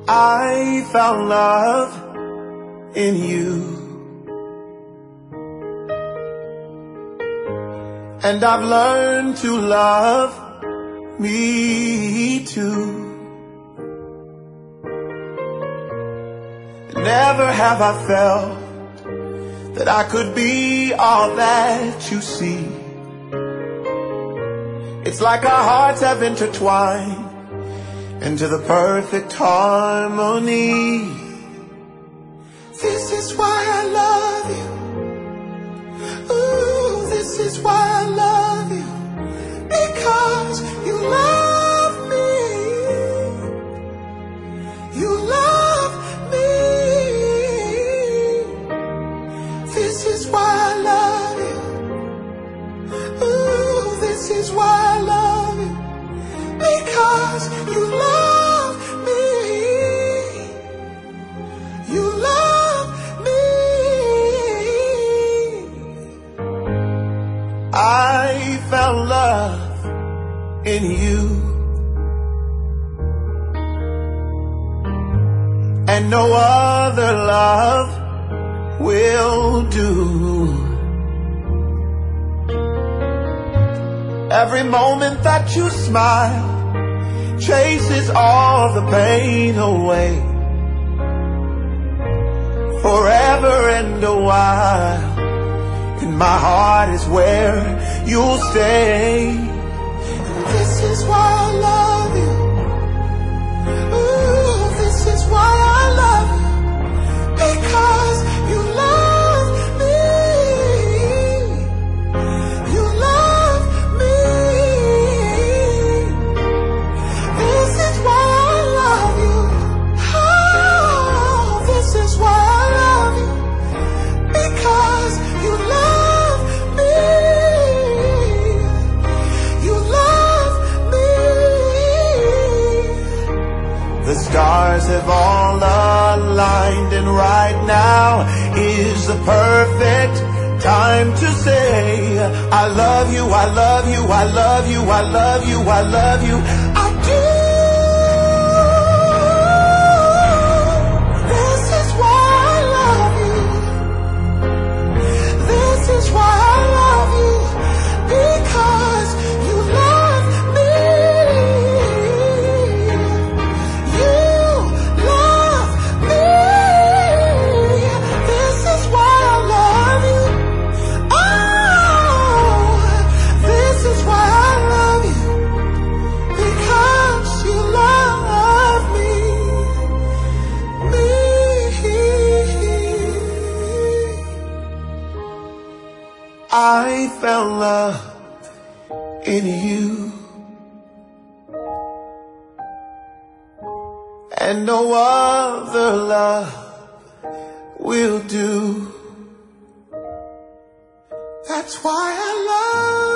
I found love in you, and I've learned to love me too. Never have I felt that I could be all that you see. It's like our hearts have intertwined into the perfect harmony. This is why I love you. Ooh, this is why I love you. Because you love me. You love me. This is why I love you. Ooh, this is why I love you. Because you love me. You love me. I found love in you, and no other love will do. Every moment that you smile chases all the pain away. Forever and a while, and my heart is where you'll stay. This is why I love you. Ooh, this is why I love you. Because you love me. You love me. This is why I love you. Oh, this is why I love you. Because you love me. You love me. The stars have all aligned, and right now is the perfect time to say, I love you, I love you, I love you, I love you, I love you, I do. This is why I love you. This is why I love you. Because you love me. You love me. This is why I love you. Oh, this is why I love you. Because you love me. I found love in you, and no other love will do. That's why I love